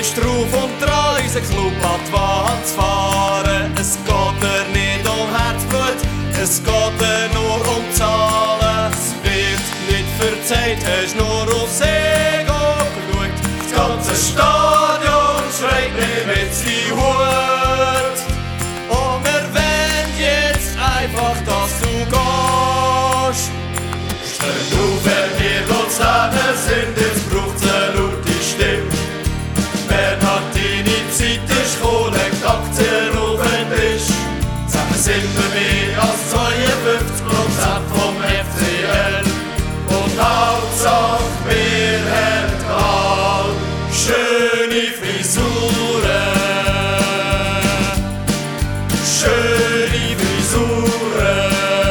ist drauf und dran, unseren Club an die Wand zu fahren. Es geht dir nicht um Herzblut, es geht dir nur um Zahlen. Es wird nicht verzeiht, hast nur aufs Ego geschaut. Das ganze Stadion schreit nicht mit seinem Hut. Und wir wollen jetzt einfach, dass du gehst. Steh auf, wenn wir Luzerner sind, jetzt braucht's eine laute Stimme. Bernhardini Zeit ist gekommen, legt Aktien auf den Tisch. Zusammen sind wir mehr als 52% vom FCL. Und Hauptsache wir haben all schöne Frisuren. Schöne Frisuren.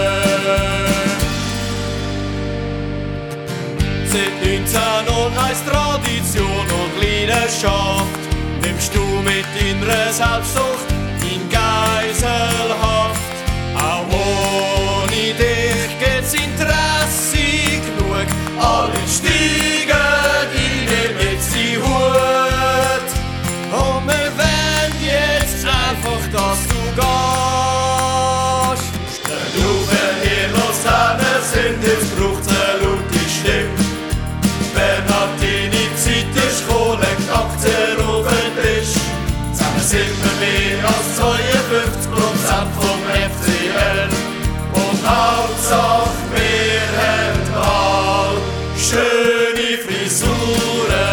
Seit 1901 Tradition und Leidenschaft nimmst du mit deiner Selbstsucht in Geiselhaft. Auch ohne dich geht's Interesse genug. Alle steigen rein mit seinem Hut. Und wir wollen jetzt einfach, dass du gehst. Steh auf, wenn wir Luzerner sind, jetzt braucht's eine laute Stimme. Bernhardini Zeit ist gekommen, legt Aktien auf den Tisch. Zusammen sind wir mehr als 52% vom FCL. Und Hauptsache wir haben all schöne Frisuren.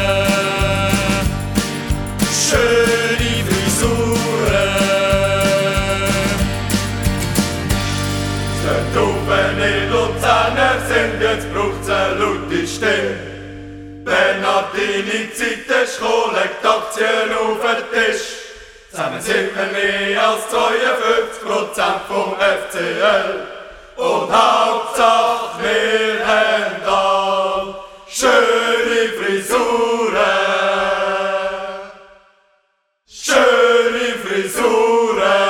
Schöne Frisuren. Steht auf, wenn ihr Luzerner sind, jetzt braucht's eine laute Stimme. Bernhardini Zeit ist gekommen, legt Aktien auf den Tisch. Zusammen sind wir mehr als 52% vom FCL. Und Hauptsache wir haben all schöne Frisuren. Schöne Frisuren.